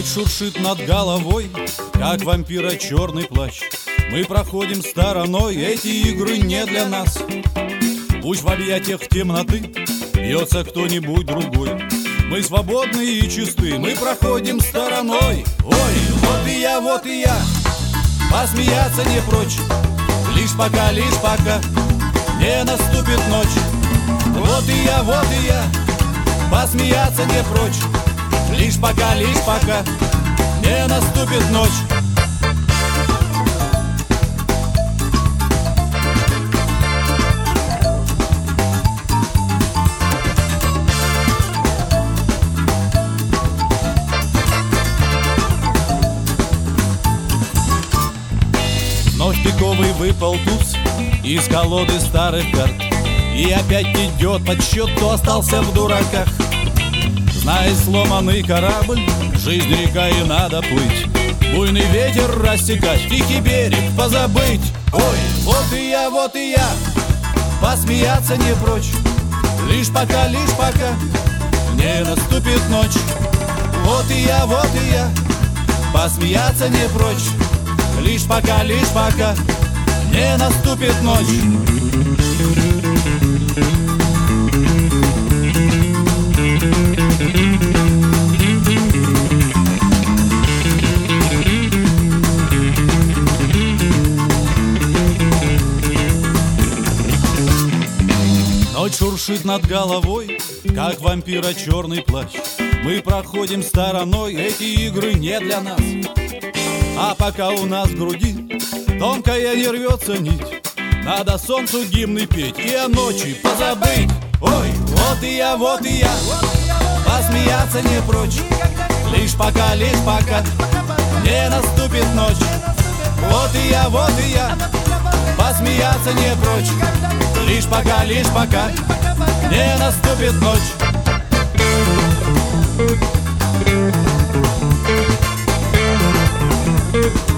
Ночь шуршит над головой, как вампира черный плащ. Мы проходим стороной, эти игры не для нас. Пусть в объятиях темноты бьется кто-нибудь другой. Мы свободны и чисты, мы проходим стороной. Ой, вот и я, посмеяться не прочь. Лишь пока не наступит ночь. Вот и я, посмеяться не прочь. Лишь пока не наступит ночь. Вновь пиковый выпал туз из колоды старых карт. И опять идет подсчет, кто остался в дураках. Зная сломанный корабль, жизнь река и надо плыть. Буйный ветер рассекать, тихий берег позабыть. Ой, вот и я, посмеяться не прочь. Лишь пока не наступит ночь. Вот и я, посмеяться не прочь. Лишь пока не наступит ночь. Ночь шуршит над головой, как вампира черный плащ. Мы проходим стороной, эти игры не для нас. А пока у нас в груди тонкая не рвется нить, надо солнцу гимны петь и о ночи позабыть. Ой, вот и я, посмеяться не прочь. Лишь пока не наступит ночь. Вот и я, посмеяться не прочь. Лишь пока не наступит ночь. Thank you.